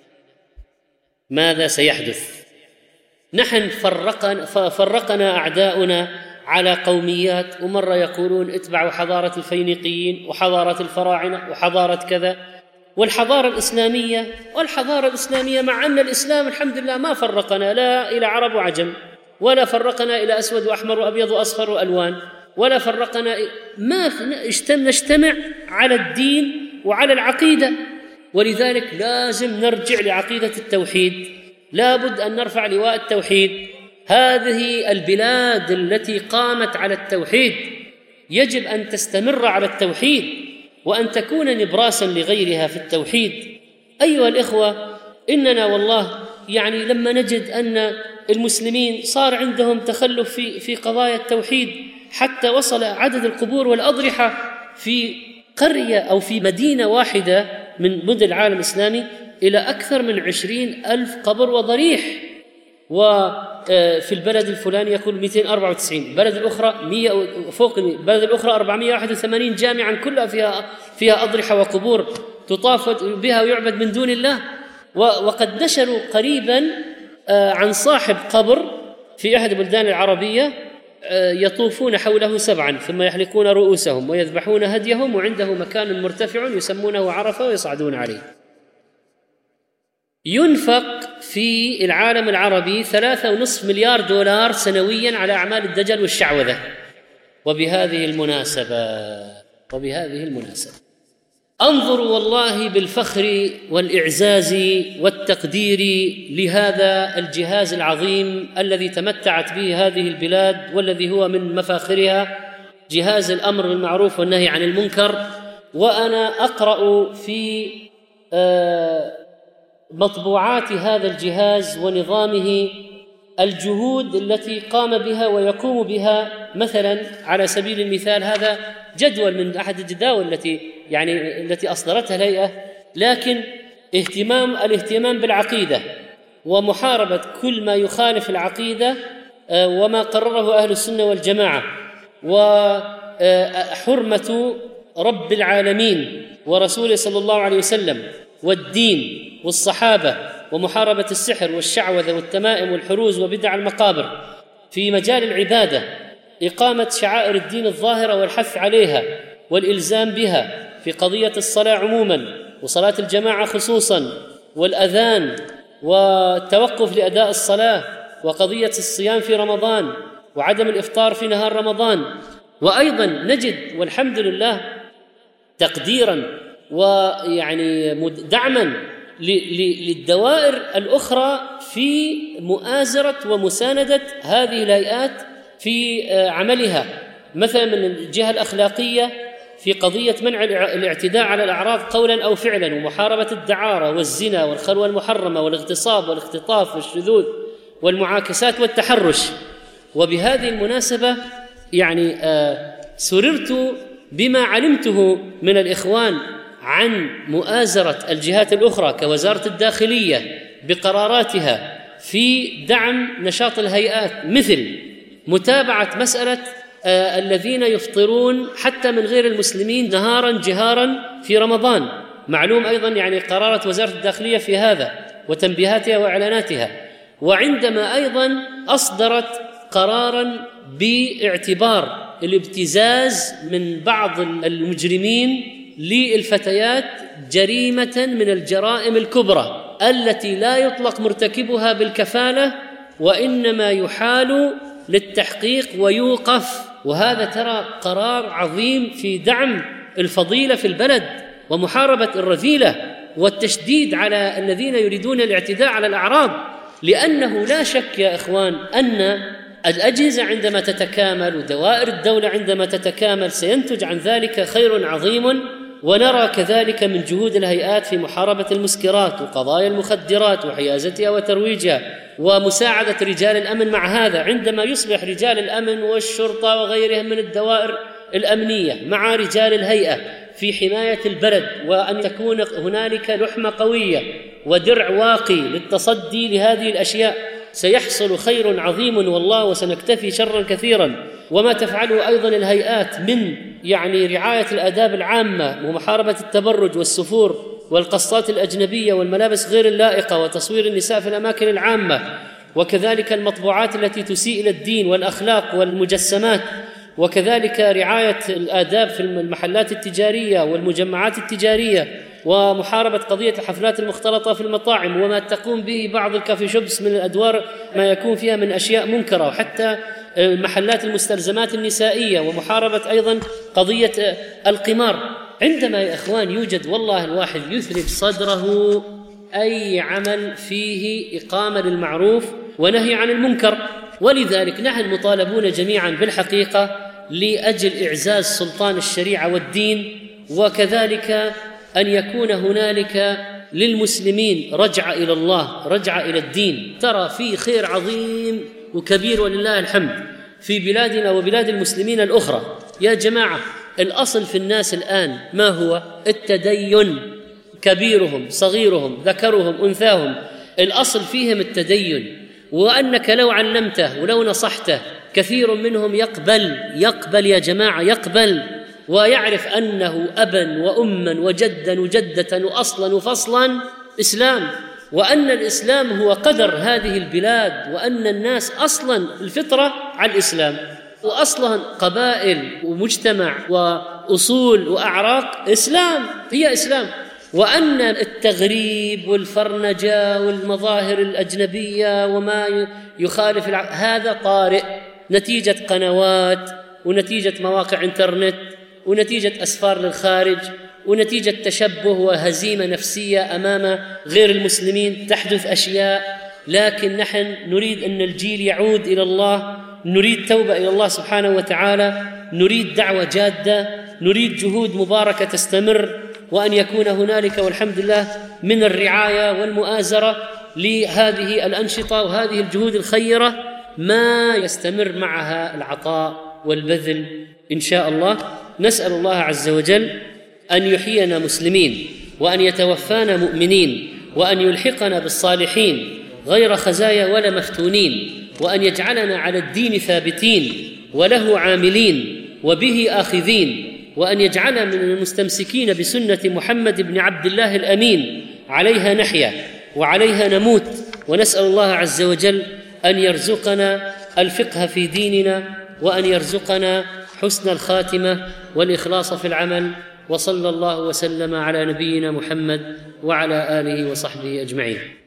ماذا سيحدث؟ نحن فرقنا, فرقنا أعداؤنا على قوميات، ومرة يقولون اتبعوا حضارة الفينيقيين وحضارة الفراعنة وحضارة كذا، والحضارة الإسلامية والحضارة الإسلامية مع أن الإسلام الحمد لله ما فرقنا لا إلى عرب وعجم، ولا فرقنا إلى أسود وأحمر وأبيض وأصفر وألوان، ولا فرقنا، ما نجتمع على الدين وعلى العقيدة. ولذلك لازم نرجع لعقيدة التوحيد، لا بد أن نرفع لواء التوحيد. هذه البلاد التي قامت على التوحيد يجب أن تستمر على التوحيد وأن تكون نبراسا لغيرها في التوحيد. أيها الإخوة، إننا والله يعني لما نجد أن المسلمين صار عندهم تخلف في في قضايا التوحيد، حتى وصل عدد القبور والأضرحة في قرية أو في مدينة واحدة من مدن العالم الإسلامي إلى أكثر من عشرين ألف قبر وضريح، وفي البلد الفلاني يقول مئتين وأربعة وتسعين، بلد الأخرى مئة فوق، بلد الأخرى أربعمئة وواحد وثمانين جامعا كلها فيها فيها أضرحة وقبور تطاف بها ويعبد من دون الله. وقد نشروا قريبا عن صاحب قبر في أحد البلدان العربية يطوفون حوله سبعا ثم يحلقون رؤوسهم ويذبحون هديهم، وعنده مكان مرتفع يسمونه عرفة ويصعدون عليه. ينفق في العالم العربي ثلاثة ونصف مليار دولار سنويا على أعمال الدجل والشعوذة. وبهذه المناسبة وبهذه المناسبة أنظر والله بالفخر والإعزاز والتقدير لهذا الجهاز العظيم الذي تمتعت به هذه البلاد والذي هو من مفاخرها، جهاز الأمر بالمعروف والنهي عن المنكر. وأنا أقرأ في مطبوعات هذا الجهاز ونظامه الجهود التي قام بها ويقوم بها. مثلا على سبيل المثال هذا جدول من أحد الجداول التي يعني التي أصدرتها الهيئة، لكن اهتمام الاهتمام بالعقيدة ومحاربة كل ما يخالف العقيدة وما قرره أهل السنة والجماعة، وحرمة رب العالمين ورسوله صلى الله عليه وسلم والدين والصحابة، ومحاربة السحر والشعوذة والتمائم والحروز وبدع المقابر. في مجال العبادة إقامة شعائر الدين الظاهرة والحث عليها والإلزام بها، في قضية الصلاة عموما وصلاة الجماعة خصوصا، والأذان والتوقف لأداء الصلاة، وقضية الصيام في رمضان وعدم الإفطار في نهار رمضان. وأيضا نجد والحمد لله تقديرا ويعني دعما للدوائر الأخرى في مؤازرة ومساندة هذه الهيئات في عملها، مثلا من الجهة الأخلاقية في قضية منع الاعتداء على الأعراض قولا أو فعلا، ومحاربة الدعارة والزنا والخلوة المحرمة والاغتصاب والاختطاف والشذوذ والمعاكسات والتحرش. وبهذه المناسبة يعني آه سررت بما علمته من الإخوان عن مؤازرة الجهات الأخرى كوزارة الداخلية بقراراتها في دعم نشاط الهيئات، مثل متابعة مسألة آه الذين يفطرون حتى من غير المسلمين نهارا جهارا في رمضان. معلوم أيضا يعني قرارات وزارة الداخلية في هذا وتنبيهاتها وإعلاناتها. وعندما أيضا أصدرت قرارا باعتبار الابتزاز من بعض المجرمين للفتيات جريمة من الجرائم الكبرى التي لا يطلق مرتكبها بالكفالة، وإنما يحال للتحقيق ويوقف. وهذا ترى قرار عظيم في دعم الفضيلة في البلد ومحاربة الرذيلة والتشديد على الذين يريدون الاعتداء على الأعراض. لأنه لا شك يا إخوان أن الأجهزة عندما تتكامل ودوائر الدولة عندما تتكامل سينتج عن ذلك خير عظيم. ونرى كذلك من جهود الهيئات في محاربة المسكرات وقضايا المخدرات وحيازتها وترويجها ومساعدة رجال الأمن مع هذا، عندما يصبح رجال الأمن والشرطة وغيرهم من الدوائر الأمنية مع رجال الهيئة في حماية البلد، وأن تكون هنالك لحمة قوية ودرع واقي للتصدي لهذه الأشياء، سيحصل خير عظيم والله، وسنكتفي شرا كثيرا. وما تفعله أيضا الهيئات من يعني رعاية الآداب العامة ومحاربة التبرج والسفور والقصات الأجنبية والملابس غير اللائقة وتصوير النساء في الأماكن العامة، وكذلك المطبوعات التي تسيء إلى الدين والأخلاق والمجسمات، وكذلك رعاية الآداب في المحلات التجارية والمجمعات التجارية، ومحاربة قضية الحفلات المختلطة في المطاعم وما تقوم به بعض الكافي شوبس من الأدوار ما يكون فيها من أشياء منكرة، وحتى محلات المستلزمات النسائية، ومحاربة أيضا قضية القمار. عندما يا إخوان يوجد والله الواحد يثرب صدره أي عمل فيه إقامة للمعروف ونهي عن المنكر. ولذلك نحن مطالبون جميعا بالحقيقة لأجل إعزاز سلطان الشريعة والدين، وكذلك أن يكون هنالك للمسلمين رجعة إلى الله، رجعة إلى الدين. ترى في خير عظيم وكبير ولله الحمد في بلادنا وبلاد المسلمين الأخرى. يا جماعة الأصل في الناس الآن ما هو؟ التدين، كبيرهم صغيرهم ذكرهم أنثاهم، الأصل فيهم التدين. وأنك لو علمته ولو نصحته كثير منهم يقبل يقبل يا جماعة يقبل، ويعرف أنه أبا وأما وجدا وجدة وأصلا وفصلا إسلام، وأن الإسلام هو قدر هذه البلاد، وأن الناس أصلا الفطرة على الإسلام، وأصلا قبائل ومجتمع وأصول وأعراق إسلام هي إسلام، وأن التغريب والفرنجة والمظاهر الأجنبية وما يخالف هذا طارئ نتيجة قنوات ونتيجة مواقع إنترنت ونتيجة أسفار للخارج ونتيجة تشبه وهزيمة نفسية أمام غير المسلمين تحدث أشياء. لكن نحن نريد أن الجيل يعود إلى الله، نريد توبة إلى الله سبحانه وتعالى، نريد دعوة جادة، نريد جهود مباركة تستمر، وأن يكون هنالك والحمد لله من الرعاية والمؤازرة لهذه الأنشطة وهذه الجهود الخيرة ما يستمر معها العطاء والبذل إن شاء الله. نسأل الله عز وجل أن يحيينا مسلمين، وأن يتوفانا مؤمنين، وأن يلحقنا بالصالحين غير خزايا ولا مفتونين، وأن يجعلنا على الدين ثابتين وله عاملين وبه آخذين، وأن يجعلنا من المستمسكين بسنة محمد بن عبد الله الأمين، عليها نحيا وعليها نموت. ونسأل الله عز وجل أن يرزقنا الفقه في ديننا، وأن يرزقنا حسن الخاتمة والإخلاص في العمل. وصلى الله وسلم على نبينا محمد وعلى آله وصحبه أجمعين.